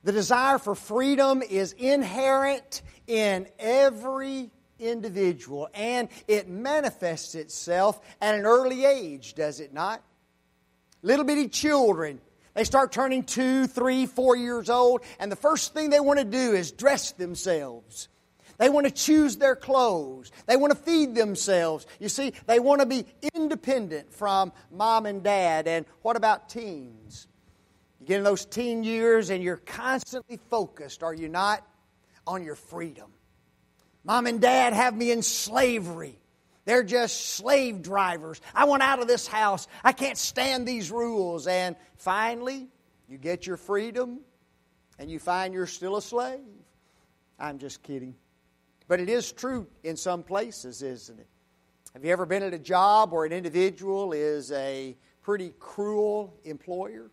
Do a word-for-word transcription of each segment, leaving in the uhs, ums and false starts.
The desire for freedom is inherent in every individual, and it manifests itself at an early age, does it not? Little bitty children, they start turning two, three, four years old, and the first thing they want to do is dress themselves. They want to choose their clothes. They want to feed themselves. You see, they want to be independent from mom and dad. And what about teens? You get in those teen years and you're constantly focused, are you not, on your freedom. Mom and dad have me in slavery. They're just slave drivers. I want out of this house. I can't stand these rules. And finally, you get your freedom and you find you're still a slave. I'm just kidding. But it is true in some places, isn't it? Have you ever been at a job where an individual is a pretty cruel employer?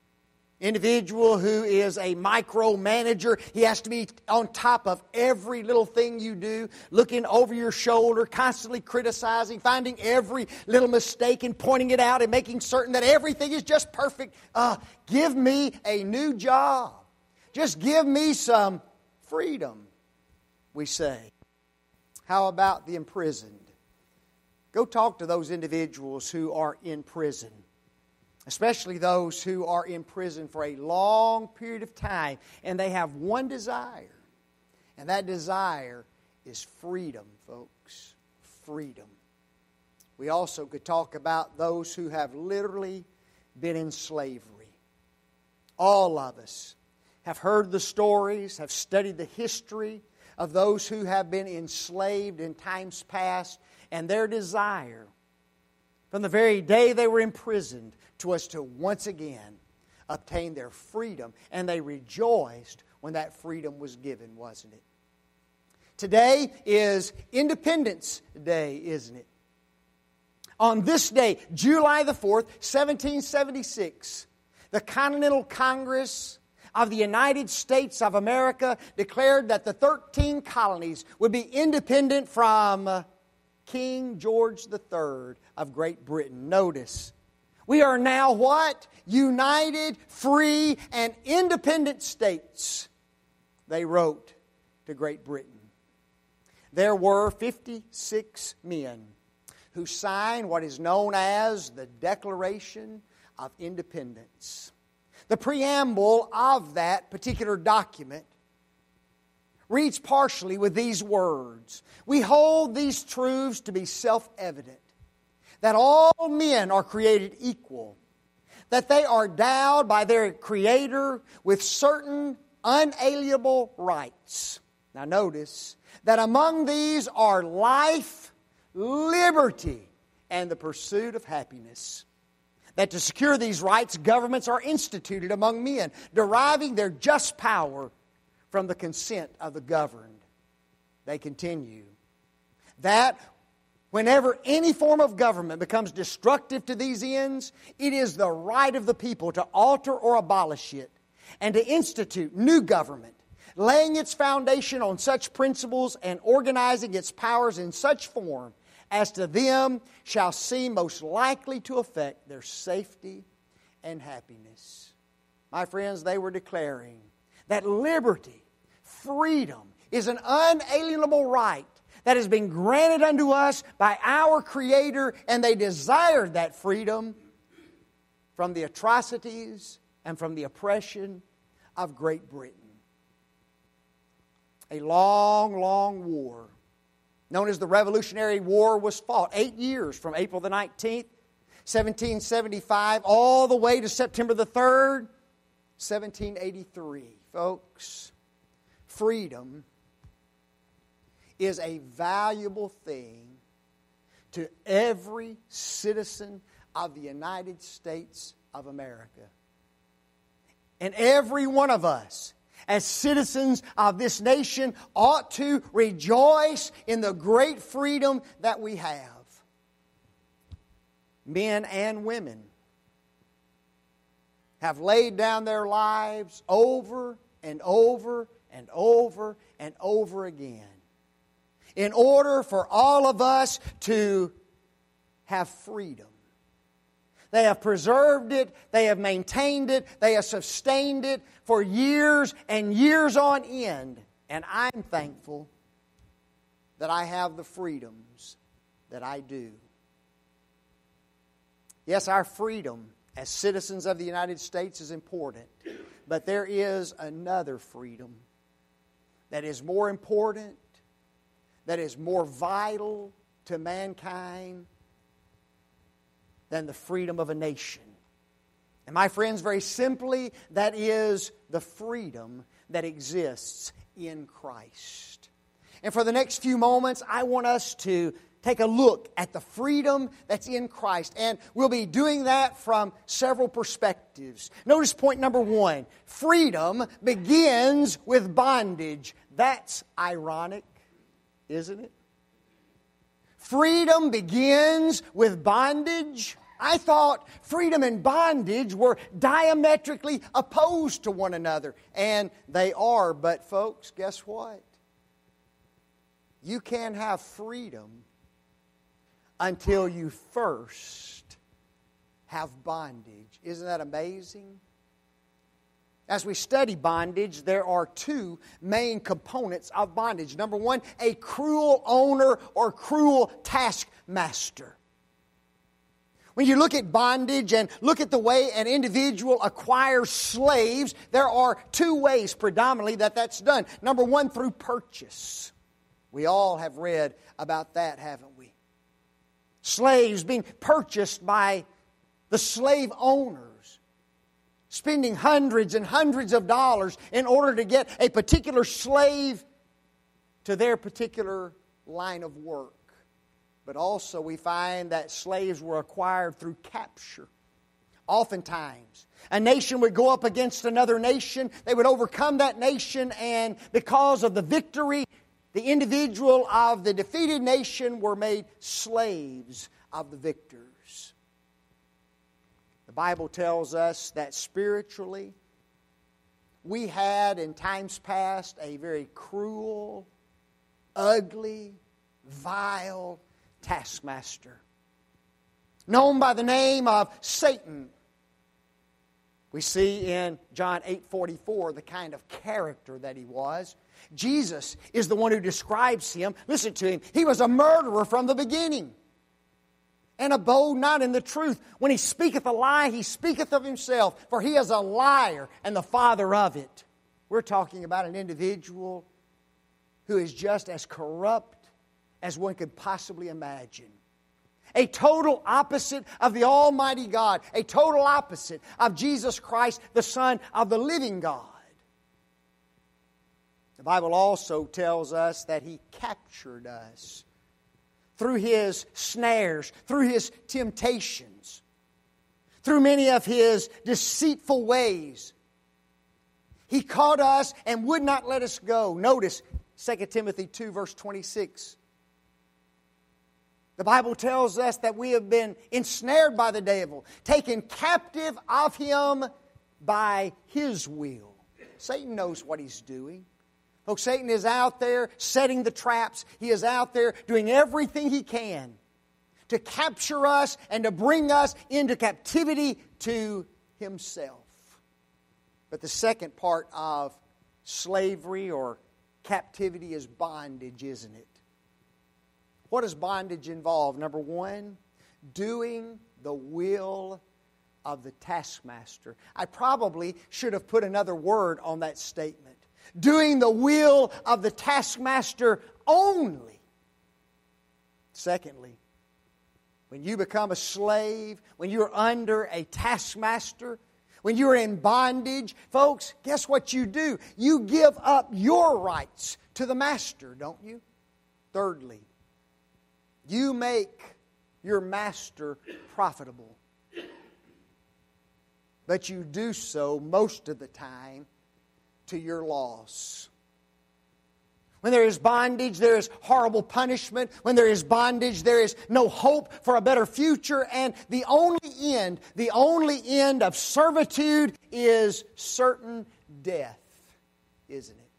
Individual who is a micromanager. He has to be on top of every little thing you do, looking over your shoulder, constantly criticizing, finding every little mistake and pointing it out and making certain that everything is just perfect. Uh, give me a new job. Just give me some freedom, we say. How about the imprisoned? Go talk to those individuals who are in prison. Especially those who are in prison for a long period of time. And they have one desire. And that desire is freedom, folks. Freedom. We also could talk about those who have literally been in slavery. All of us have heard the stories, have studied the history of those who have been enslaved in times past. And their desire, from the very day they were imprisoned, was to once again obtain their freedom. And they rejoiced when that freedom was given, wasn't it? Today is Independence Day, isn't it? On this day, July the fourth, seventeen seventy-six, the Continental Congress of the United States of America declared that the thirteen colonies would be independent from King George the Third of Great Britain. Notice, we are now what? United, free, and independent states, they wrote to Great Britain. There were fifty-six men who signed what is known as the Declaration of Independence. The preamble of that particular document reads partially with these words. We hold these truths to be self-evident, that all men are created equal, that they are endowed by their Creator with certain unalienable rights. Now notice that among these are life, liberty, and the pursuit of happiness. That to secure these rights, governments are instituted among men, deriving their just power from the consent of the governed. They continue. That whenever any form of government becomes destructive to these ends, it is the right of the people to alter or abolish it and to institute new government, laying its foundation on such principles and organizing its powers in such form as to them shall seem most likely to affect their safety and happiness. My friends, they were declaring that liberty, freedom, is an unalienable right that has been granted unto us by our Creator, and they desired that freedom from the atrocities and from the oppression of Great Britain. A long, long war, known as the Revolutionary War, was fought eight years from April the nineteenth, seventeen seventy-five, all the way to September the third, seventeen eighty-three. Folks, freedom is a valuable thing to every citizen of the United States of America. And every one of us, as citizens of this nation, ought to rejoice in the great freedom that we have. Men and women have laid down their lives over and over and over and over again in order for all of us to have freedom. They have preserved it. They have maintained it. They have sustained it for years and years on end. And I'm thankful that I have the freedoms that I do. Yes, our freedom as citizens of the United States is important. But there is another freedom that is more important, that is more vital to mankind than the freedom of a nation. And my friends, very simply, that is the freedom that exists in Christ. And for the next few moments, I want us to take a look at the freedom that's in Christ. And we'll be doing that from several perspectives. Notice point number one. Freedom begins with bondage. That's ironic, isn't it? Freedom begins with bondage. I thought freedom and bondage were diametrically opposed to one another. And they are. But folks, guess what? You can't have freedom until you first have bondage. Isn't that amazing? As we study bondage, there are two main components of bondage. Number one, a cruel owner or cruel taskmaster. When you look at bondage and look at the way an individual acquires slaves, there are two ways predominantly that that's done. Number one, through purchase. We all have read about that, haven't we? Slaves being purchased by the slave owners, spending hundreds and hundreds of dollars in order to get a particular slave to their particular line of work. But also we find that slaves were acquired through capture. Oftentimes, a nation would go up against another nation. They would overcome that nation, and because of the victory, the individual of the defeated nation were made slaves of the victors. The Bible tells us that spiritually, we had in times past a very cruel, ugly, vile taskmaster, known by the name of Satan. We see in John eight forty-four the kind of character that he was. Jesus is the one who describes him. Listen to him. He was a murderer from the beginning, and abode not in the truth. When he speaketh a lie, he speaketh of himself, for he is a liar and the father of it. We're talking about an individual who is just as corrupt as one could possibly imagine. A total opposite of the Almighty God. A total opposite of Jesus Christ, the Son of the living God. The Bible also tells us that He captured us through His snares, through His temptations, through many of His deceitful ways. He caught us and would not let us go. Notice Second Timothy two, verse twenty-six. The Bible tells us that we have been ensnared by the devil, taken captive of him by his will. Satan knows what he's doing. Folks, Satan is out there setting the traps. He is out there doing everything he can to capture us and to bring us into captivity to himself. But the second part of slavery or captivity is bondage, isn't it? What does bondage involve? Number one, doing the will of the taskmaster. I probably should have put another word on that statement. Doing the will of the taskmaster only. Secondly, when you become a slave, when you're under a taskmaster, when you're in bondage, folks, guess what you do? You give up your rights to the master, don't you? Thirdly, you make your master profitable. But you do so most of the time to your loss. When there is bondage, there is horrible punishment. When there is bondage, there is no hope for a better future. And the only end, the only end of servitude is certain death, isn't it?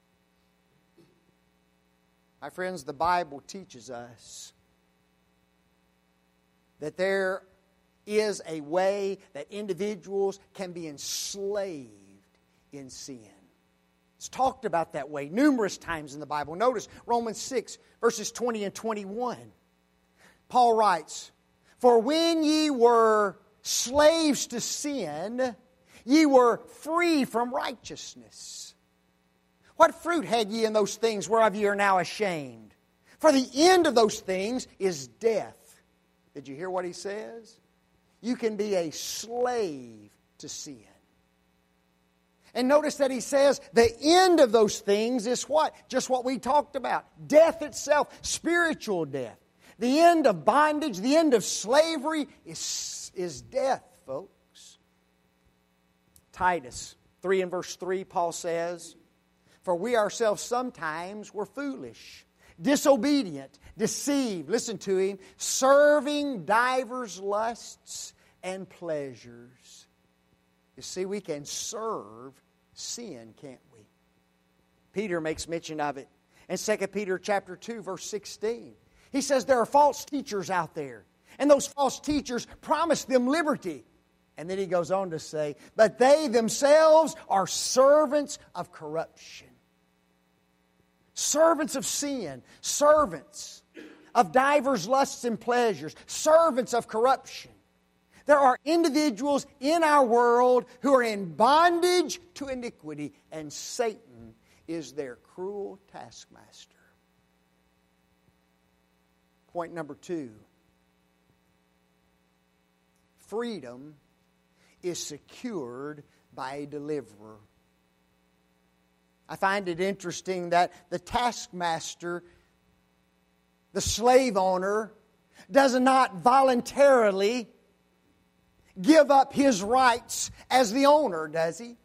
My friends, the Bible teaches us that there is a way that individuals can be enslaved in sin. It's talked about that way numerous times in the Bible. Notice Romans six, verses twenty and twenty-one. Paul writes, "For when ye were slaves to sin, ye were free from righteousness. What fruit had ye in those things whereof ye are now ashamed? For the end of those things is death." Did you hear what he says? You can be a slave to sin. And notice that he says the end of those things is what? Just what we talked about. Death itself, spiritual death. The end of bondage, the end of slavery is, is death, folks. Titus three and verse three, Paul says, "For we ourselves sometimes were foolish, disobedient, deceived," listen to him, "serving divers lusts and pleasures." You see, we can serve sin, can't we? Peter makes mention of it in Second Peter chapter two, verse sixteen. He says there are false teachers out there, and those false teachers promise them liberty. And then he goes on to say, "But they themselves are servants of corruption." Servants of sin, servants of divers lusts and pleasures, servants of corruption. There are individuals in our world who are in bondage to iniquity, and Satan is their cruel taskmaster. Point number two. Freedom is secured by a deliverer. I find it interesting that the taskmaster, the slave owner, does not voluntarily give up his rights as the owner, does he?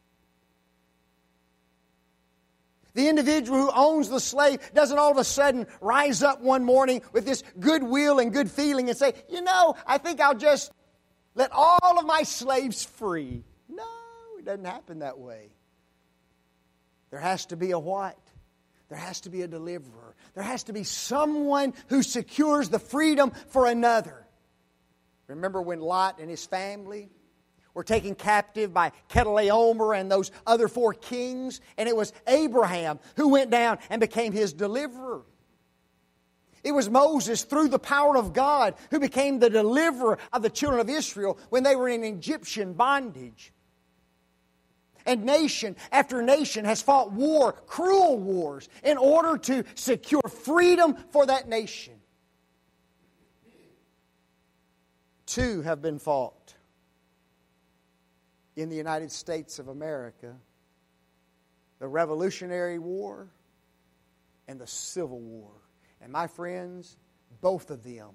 The individual who owns the slave doesn't all of a sudden rise up one morning with this goodwill and good feeling and say, "You know, I think I'll just let all of my slaves free." No, it doesn't happen that way. There has to be a what? There has to be a deliverer. There has to be someone who secures the freedom for another. Remember when Lot and his family were taken captive by Chedorlaomer and those other four kings? And it was Abraham who went down and became his deliverer. It was Moses, through the power of God, who became the deliverer of the children of Israel when they were in Egyptian bondage. And nation after nation has fought war, cruel wars, in order to secure freedom for that nation. Two have been fought in the United States of America: the Revolutionary War and the Civil War. And my friends, both of them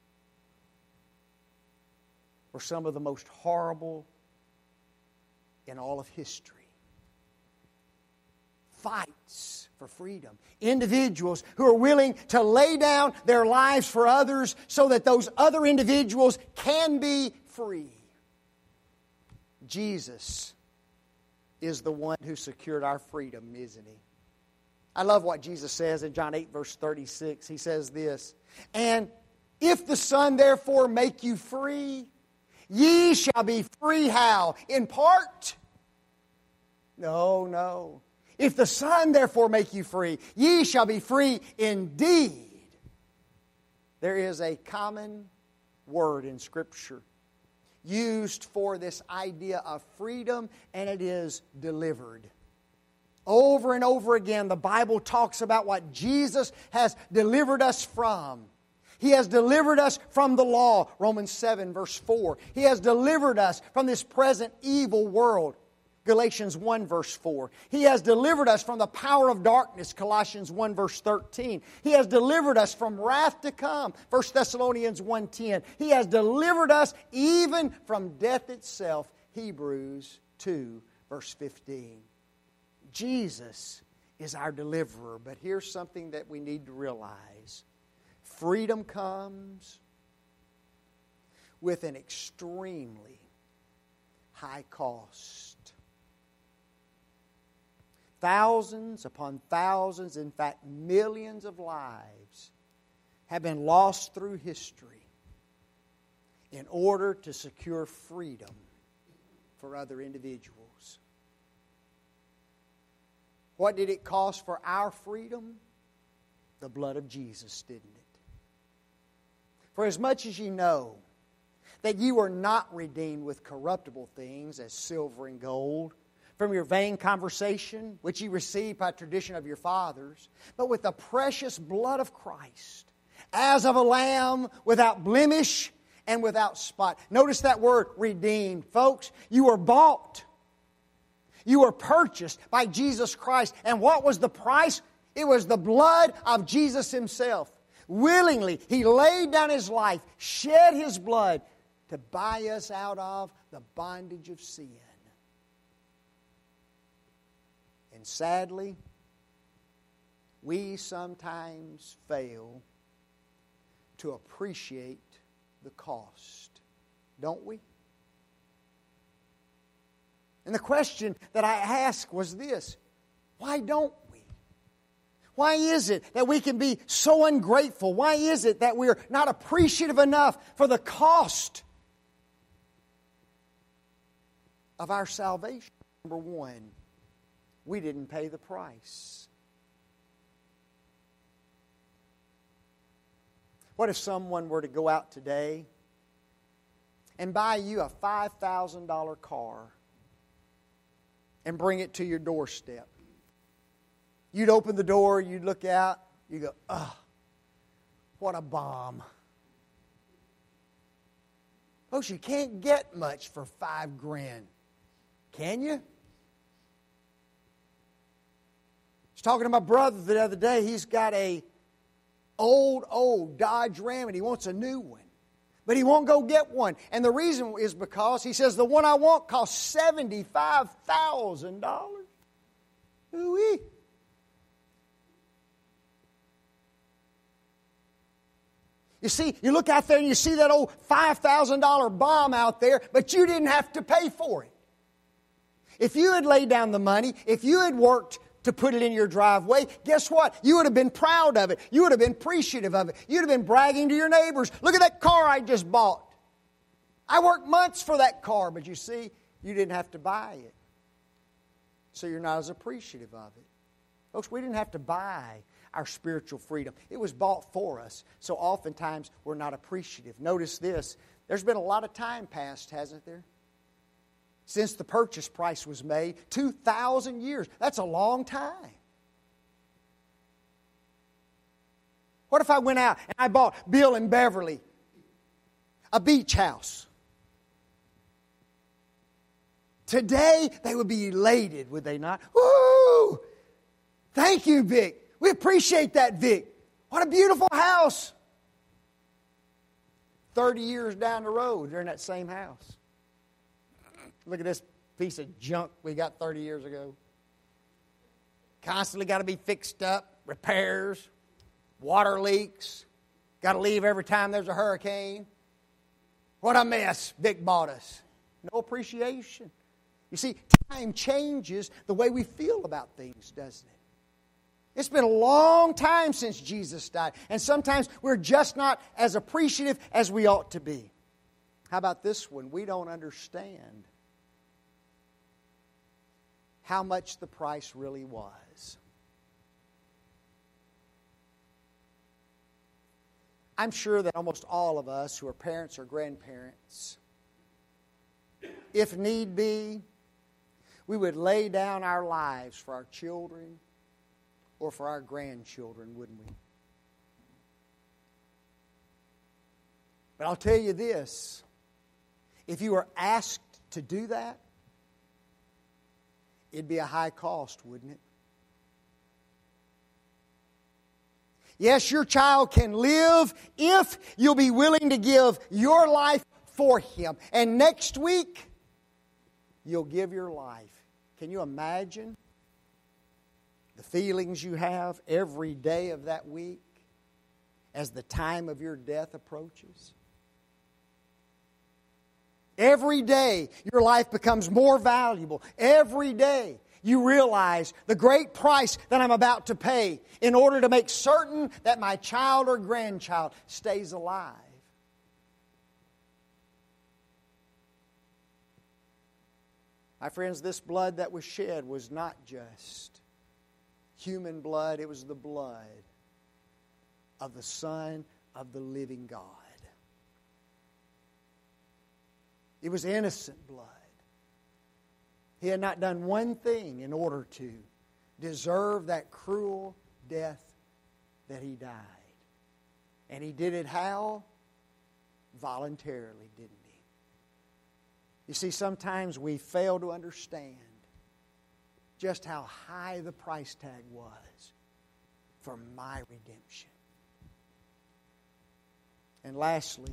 were some of the most horrible in all of history. Fights for freedom. Individuals who are willing to lay down their lives for others so that those other individuals can be free. Jesus is the one who secured our freedom, isn't he? I love what Jesus says in John eight, verse thirty-six. He says this, "And if the Son therefore make you free, ye shall be free." How? In part? No, no. "If the Son therefore make you free, ye shall be free indeed." There is a common word in Scripture used for this idea of freedom, and it is delivered. Over and over again, the Bible talks about what Jesus has delivered us from. He has delivered us from the law, Romans seven, verse four. He has delivered us from this present evil world, Galatians one, verse four. He has delivered us from the power of darkness, Colossians one, verse thirteen. He has delivered us from wrath to come, First Thessalonians one ten. He has delivered us even from death itself, Hebrews two, verse fifteen. Jesus is our deliverer. But here's something that we need to realize. Freedom comes with an extremely high cost. Thousands upon thousands, in fact millions of lives have been lost through history in order to secure freedom for other individuals. What did it cost for our freedom? The blood of Jesus, didn't it? For as much as ye know that ye were not redeemed with corruptible things as silver and gold, from your vain conversation, which ye received by tradition of your fathers, but with the precious blood of Christ, as of a lamb without blemish and without spot. Notice that word, redeemed. Folks, you were bought. You were purchased by Jesus Christ. And what was the price? It was the blood of Jesus Himself. Willingly, He laid down His life, shed His blood to buy us out of the bondage of sin. And sadly, we sometimes fail to appreciate the cost, don't we? And the question that I asked was this: why don't we? Why is it that we can be so ungrateful? Why is it that we're not appreciative enough for the cost of our salvation? Number one, we didn't pay the price. What if someone were to go out today and buy you a five thousand dollars car and bring it to your doorstep? You'd open the door, you'd look out, you go, ugh, what a bomb. Folks, you can't get much for five grand. Can you? I was talking to my brother the other day. He's got a old, old Dodge Ram, and he wants a new one. But he won't go get one. And the reason is because he says the one I want costs seventy-five thousand dollars. Ooh-wee. You see, you look out there and you see that old five thousand dollars bomb out there, but you didn't have to pay for it. If you had laid down the money, if you had worked to put it in your driveway, guess what? You would have been proud of it. You would have been appreciative of it. You'd have been bragging to your neighbors. Look at that car I just bought. I worked months for that car, but you see, you didn't have to buy it. So you're not as appreciative of it. Folks, we didn't have to buy our spiritual freedom. It was bought for us. So oftentimes we're not appreciative. Notice this. There's been a lot of time passed, hasn't there? Since the purchase price was made, two thousand years. That's a long time. What if I went out and I bought Bill and Beverly a beach house? Today, they would be elated, would they not? Woo! Thank you, Vic. We appreciate that, Vic. What a beautiful house. thirty years down the road, they're in that same house. Look at this piece of junk we got thirty years ago. Constantly got to be fixed up, repairs, water leaks. Got to leave every time there's a hurricane. What a mess Vic bought us. No appreciation. You see, time changes the way we feel about things, doesn't it? It's been a long time since Jesus died, and sometimes we're just not as appreciative as we ought to be. How about this one? We don't understand how much the price really was. I'm sure that almost all of us who are parents or grandparents, if need be, we would lay down our lives for our children or for our grandchildren, wouldn't we? But I'll tell you this, if you were asked to do that, it'd be a high cost, wouldn't it? Yes, your child can live if you'll be willing to give your life for him. And next week, you'll give your life. Can you imagine the feelings you have every day of that week as the time of your death approaches? Every day, your life becomes more valuable. Every day, you realize the great price that I'm about to pay in order to make certain that my child or grandchild stays alive. My friends, this blood that was shed was not just human blood. It was the blood of the Son of the living God. It was innocent blood. He had not done one thing in order to deserve that cruel death that He died. And He did it how? Voluntarily, didn't He? You see, sometimes we fail to understand just how high the price tag was for my redemption. And lastly,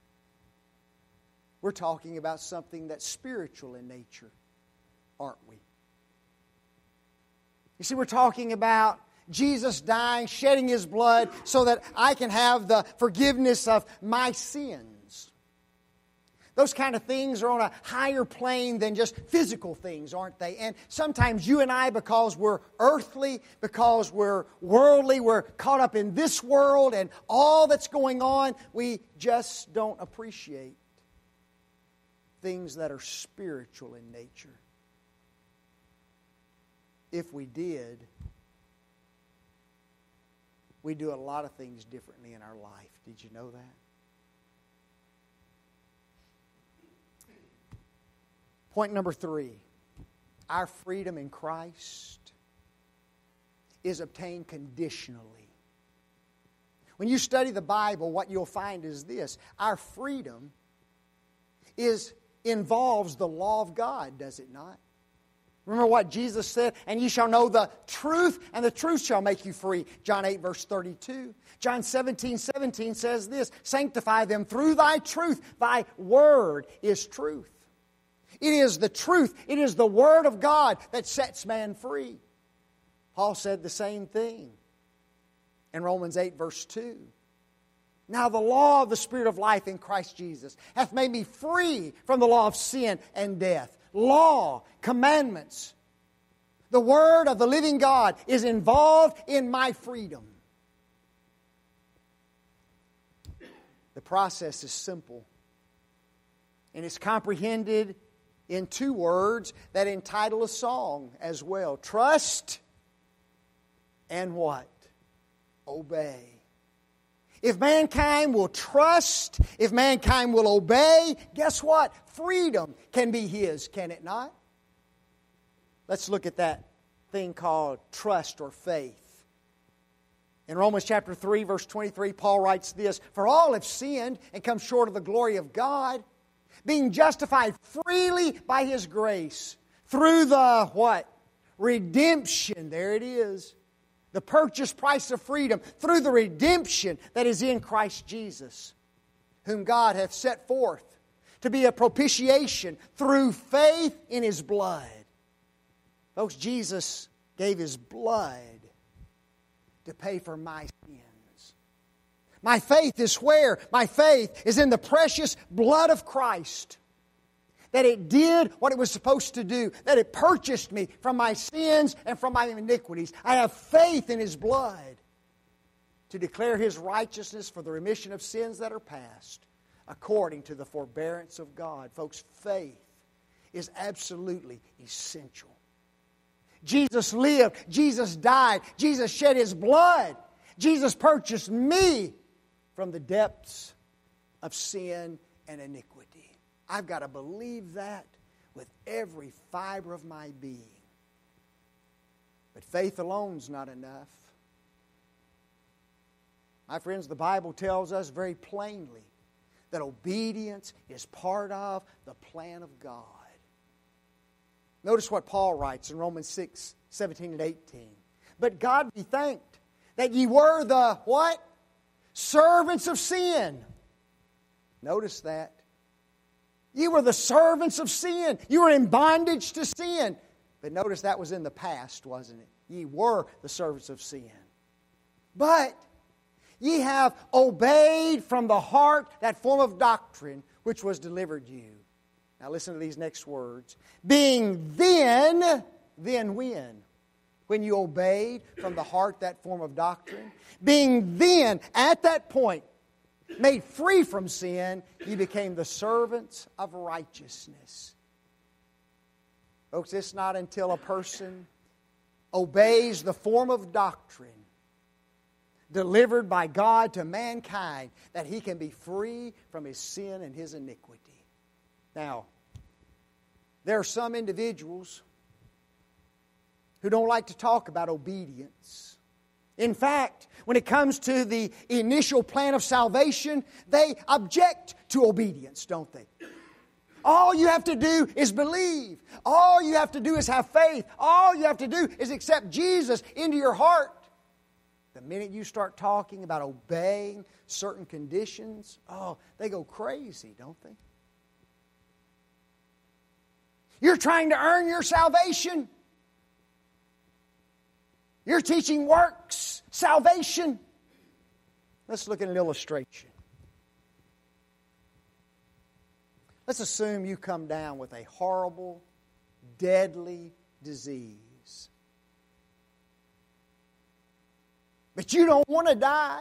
we're talking about something that's spiritual in nature, aren't we? You see, we're talking about Jesus dying, shedding His blood so that I can have the forgiveness of my sins. Those kind of things are on a higher plane than just physical things, aren't they? And sometimes you and I, because we're earthly, because we're worldly, we're caught up in this world and all that's going on, we just don't appreciate things that are spiritual in nature. If we did, we'd do a lot of things differently in our life. Did you know that? Point number three, our freedom in Christ is obtained conditionally. When you study the Bible, what you'll find is this: our freedom is involves the law of God, does it not? Remember what Jesus said, and ye shall know the truth, and the truth shall make you free. John eight, verse thirty-two. John seventeen, seventeen says this: sanctify them through thy truth. Thy word is truth. It is the truth. It is the Word of God that sets man free. Paul said the same thing in Romans eight, verse two. Now the law of the Spirit of life in Christ Jesus hath made me free from the law of sin and death. Law, commandments. The Word of the living God is involved in my freedom. The process is simple, and it's comprehended in two words that entitle a song as well. Trust and what? Obey. If mankind will trust, if mankind will obey, guess what? Freedom can be his, can it not? Let's look at that thing called trust or faith. In Romans chapter three, verse twenty-three, Paul writes this: for all have sinned and come short of the glory of God, being justified freely by His grace through the what? Redemption. There it is. The purchase price of freedom through the redemption that is in Christ Jesus, whom God hath set forth to be a propitiation through faith in His blood. Folks, Jesus gave His blood to pay for my sins. My faith is where? My faith is in the precious blood of Christ. That it did what it was supposed to do. That it purchased me from my sins and from my iniquities. I have faith in His blood to declare His righteousness for the remission of sins that are past, according to the forbearance of God. Folks, faith is absolutely essential. Jesus lived. Jesus died. Jesus shed His blood. Jesus purchased me from the depths of sin and iniquity. I've got to believe that with every fiber of my being. But faith alone's not enough. My friends, the Bible tells us very plainly that obedience is part of the plan of God. Notice what Paul writes in Romans six, seventeen and eighteen. But God be thanked that ye were the what? Servants of sin. Notice that. You were the servants of sin. You were in bondage to sin. But notice that was in the past, wasn't it? Ye were the servants of sin. But ye have obeyed from the heart that form of doctrine which was delivered you. Now listen to these next words. Being then, then when? When you obeyed from the heart that form of doctrine. Being then, at that point, made free from sin, you became the servants of righteousness. Folks, it's not until a person obeys the form of doctrine delivered by God to mankind that he can be free from his sin and his iniquity. Now, there are some individuals who don't like to talk about obedience. In fact, when it comes to the initial plan of salvation, they object to obedience, don't they? All you have to do is believe. All you have to do is have faith. All you have to do is accept Jesus into your heart. The minute you start talking about obeying certain conditions, oh, they go crazy, don't they? You're trying to earn your salvation. You're teaching works, salvation. Let's look at an illustration. Let's assume you come down with a horrible, deadly disease. But you don't want to die.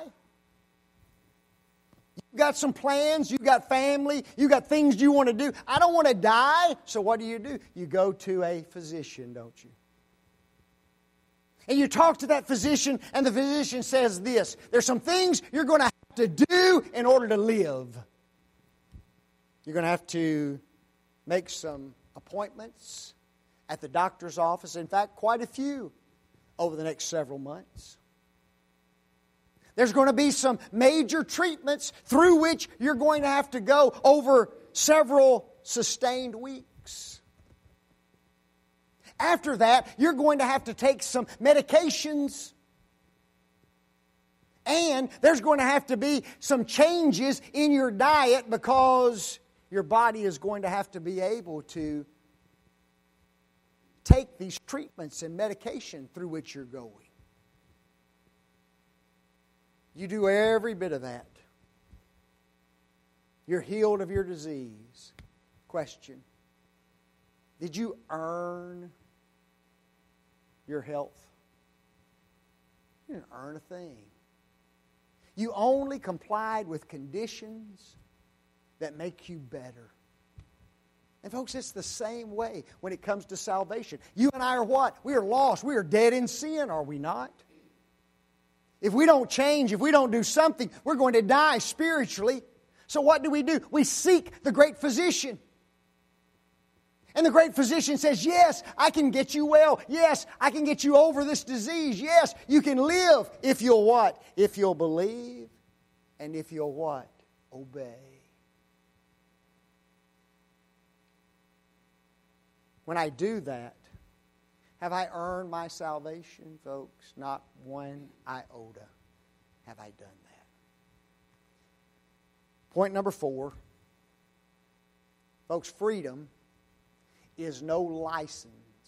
You've got some plans, you've got family, you've got things you want to do. I don't want to die, so what do you do? You go to a physician, don't you? And you talk to that physician, and the physician says this: there's some things you're going to have to do in order to live. You're going to have to make some appointments at the doctor's office. In fact, quite a few over the next several months. There's going to be some major treatments through which you're going to have to go over several sustained weeks. After that, you're going to have to take some medications. And there's going to have to be some changes in your diet because your body is going to have to be able to take these treatments and medication through which you're going. You do every bit of that. You're healed of your disease. Question: did you earn your health? You didn't earn a thing. You only complied with conditions that make you better. And folks, it's the same way when it comes to salvation. You and I are what? We are lost. We are dead in sin, are we not? If we don't change, if we don't do something, we're going to die spiritually. So what do we do? We seek the great physician. And the great physician says, yes, I can get you well. Yes, I can get you over this disease. Yes, you can live if you'll what? If you'll believe and if you'll what? Obey. When I do that, have I earned my salvation, folks? Not one iota have I done that. Point number four. Folks, freedom is no license.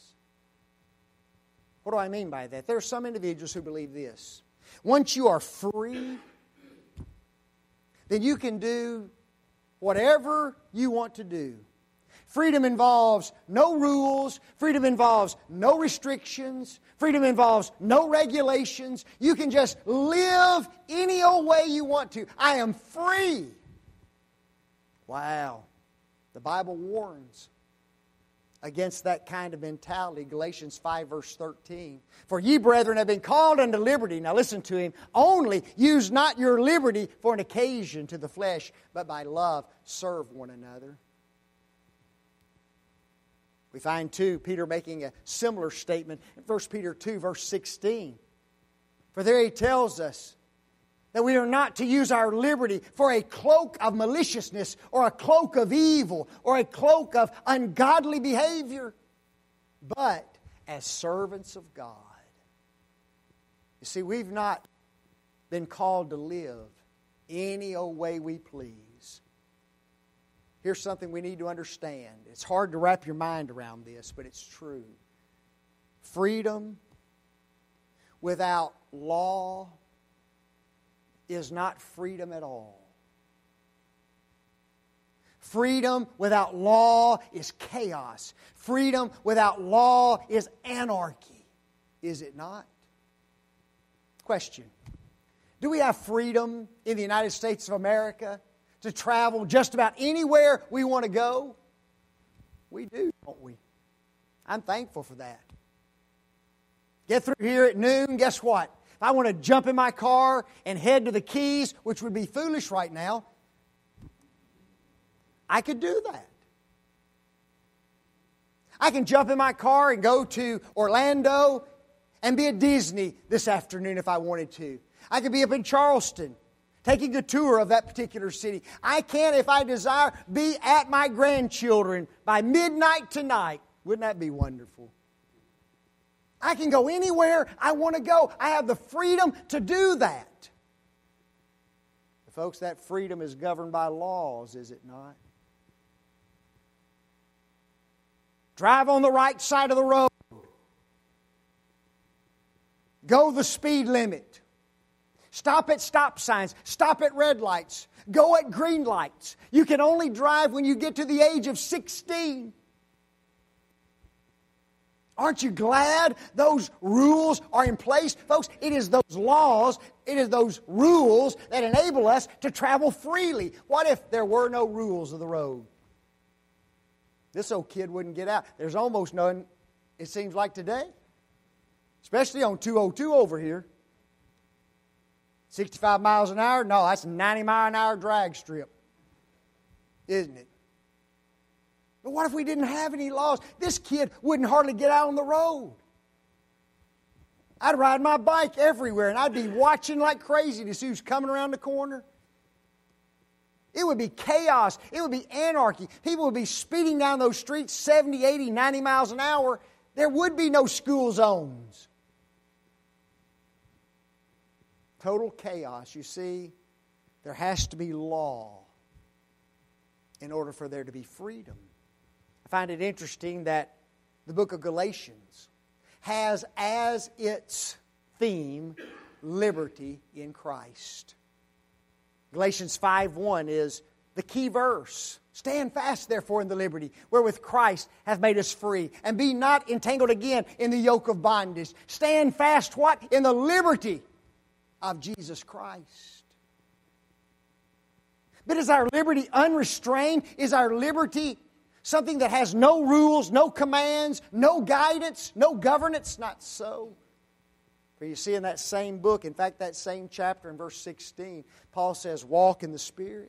What do I mean by that? There are some individuals who believe this. Once you are free, then you can do whatever you want to do. Freedom involves no rules. Freedom involves no restrictions. Freedom involves no regulations. You can just live any old way you want to. I am free. Wow. The Bible warns against that kind of mentality. Galatians five verse thirteen. For ye, brethren, have been called unto liberty. Now listen to him. Only use not your liberty for an occasion to the flesh, but by love serve one another. We find, too, Peter making a similar statement in First Peter two, verse sixteen. For there he tells us that we are not to use our liberty for a cloak of maliciousness or a cloak of evil or a cloak of ungodly behavior, but as servants of God. You see, we've not been called to live any old way we please. Here's something we need to understand. It's hard to wrap your mind around this, but it's true. Freedom without law is not freedom at all. Freedom without law is chaos. Freedom without law is anarchy. Is it not? Question: do we have freedom in the United States of America to travel just about anywhere we want to go? We do, don't we? I'm thankful for that. Get through here at noon, guess what? If I want to jump in my car and head to the Keys, which would be foolish right now, I could do that. I can jump in my car and go to Orlando and be at Disney this afternoon if I wanted to. I could be up in Charleston taking a tour of that particular city. I can, if I desire, be at my grandchildren by midnight tonight. Wouldn't that be wonderful? I can go anywhere I want to go. I have the freedom to do that. But folks, that freedom is governed by laws, is it not? Drive on the right side of the road. Go the speed limit. Stop at stop signs. Stop at red lights. Go at green lights. You can only drive when you get to the age of sixteen. Aren't you glad those rules are in place? Folks, it is those laws, it is those rules that enable us to travel freely. What if there were no rules of the road? This old kid wouldn't get out. There's almost none, it seems like today. Especially on two oh two over here. sixty-five miles an hour? No, that's a ninety mile an hour drag strip. Isn't it? But what if we didn't have any laws? This kid wouldn't hardly get out on the road. I'd ride my bike everywhere, and I'd be watching like crazy to see who's coming around the corner. It would be chaos. It would be anarchy. People would be speeding down those streets seventy, eighty, ninety miles an hour. There would be no school zones. Total chaos. You see, there has to be law in order for there to be freedom. I find it interesting that the book of Galatians has as its theme liberty in Christ. Galatians five one is the key verse. Stand fast, therefore, in the liberty wherewith Christ hath made us free, and be not entangled again in the yoke of bondage. Stand fast, what? In the liberty of Jesus Christ. But is our liberty unrestrained? Is our liberty something that has no rules, no commands, no guidance, no governance? Not so. For you see in that same book, in fact, that same chapter in verse sixteen, Paul says, walk in the Spirit.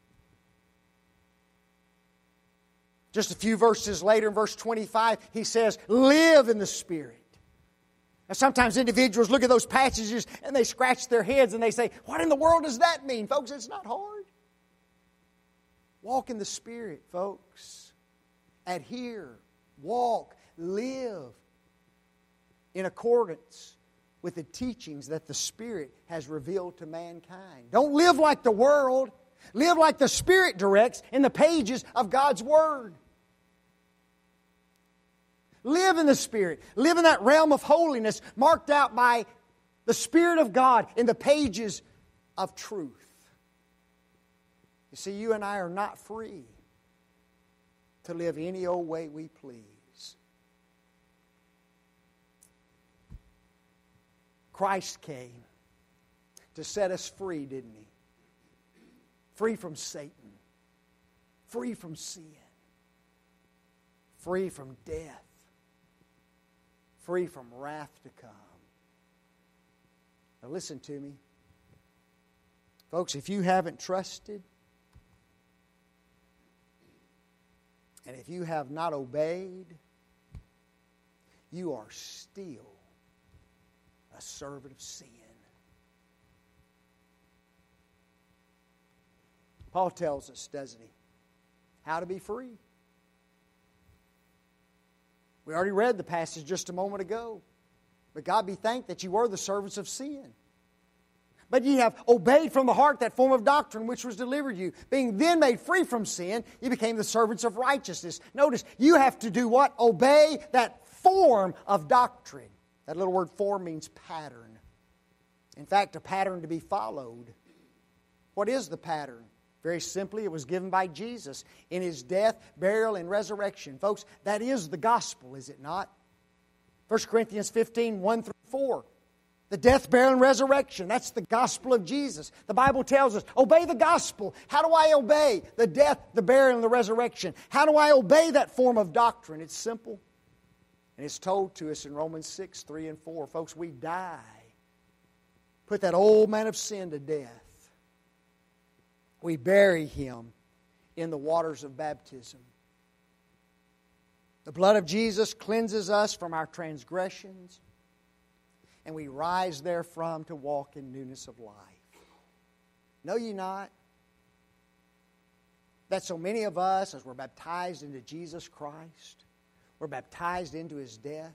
Just a few verses later in verse twenty-five, he says, live in the Spirit. Now, sometimes individuals look at those passages and they scratch their heads and they say, what in the world does that mean? Folks, it's not hard. Walk in the Spirit, folks. Adhere, walk, live in accordance with the teachings that the Spirit has revealed to mankind. Don't live like the world. Live like the Spirit directs in the pages of God's Word. Live in the Spirit. Live in that realm of holiness marked out by the Spirit of God in the pages of truth. You see, you and I are not free to live any old way we please. Christ came to set us free, didn't He? Free from Satan. Free from sin. Free from death. Free from wrath to come. Now listen to me. Folks, if you haven't trusted, and if you have not obeyed, you are still a servant of sin. Paul tells us, doesn't he, how to be free. We already read the passage just a moment ago. But God be thanked that you were the servants of sin. But ye have obeyed from the heart that form of doctrine which was delivered you. Being then made free from sin, you became the servants of righteousness. Notice, you have to do what? Obey that form of doctrine. That little word form means pattern. In fact, a pattern to be followed. What is the pattern? Very simply, it was given by Jesus in His death, burial, and resurrection. Folks, that is the gospel, is it not? First Corinthians fifteen, one through four. The death, burial, and resurrection. That's the gospel of Jesus. The Bible tells us, obey the gospel. How do I obey the death, the burial, and the resurrection? How do I obey that form of doctrine? It's simple. And it's told to us in Romans six, three and four. Folks, we die. Put that old man of sin to death. We bury him in the waters of baptism. The blood of Jesus cleanses us from our transgressions, and we rise therefrom to walk in newness of life. Know ye not that so many of us, as we're baptized into Jesus Christ, we're baptized into His death?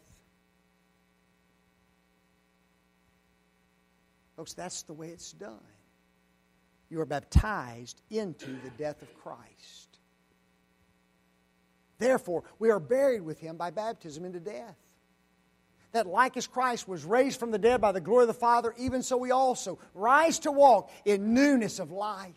Folks, that's the way it's done. You are baptized into the death of Christ. Therefore, we are buried with Him by baptism into death. That like as Christ was raised from the dead by the glory of the Father, even so we also rise to walk in newness of life.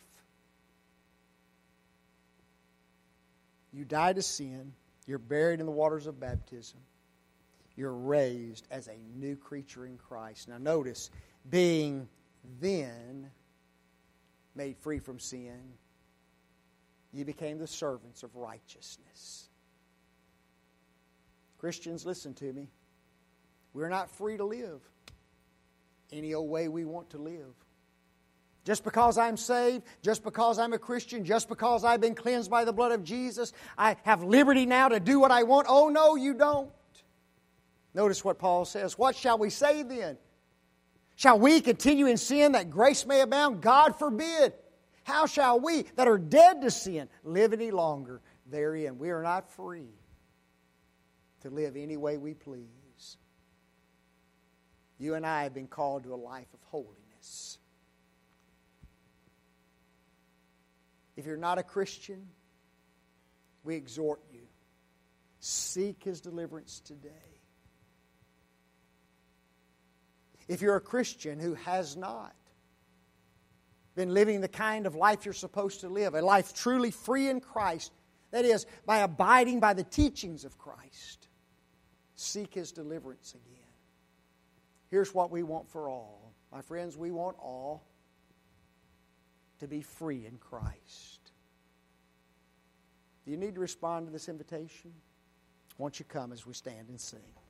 You die to sin. You're buried in the waters of baptism. You're raised as a new creature in Christ. Now notice, being then made free from sin, you became the servants of righteousness. Christians, listen to me. We're not free to live any old way we want to live. Just because I'm saved, just because I'm a Christian, just because I've been cleansed by the blood of Jesus, I have liberty now to do what I want. Oh, no, you don't. Notice what Paul says. What shall we say then? Shall we continue in sin that grace may abound? God forbid. How shall we that are dead to sin live any longer therein? We are not free to live any way we please. You and I have been called to a life of holiness. If you're not a Christian, we exhort you, seek His deliverance today. If you're a Christian who has not been living the kind of life you're supposed to live, a life truly free in Christ, that is, by abiding by the teachings of Christ, seek His deliverance again. Here's what we want for all. My friends, we want all to be free in Christ. Do you need to respond to this invitation? Won't you come as we stand and sing?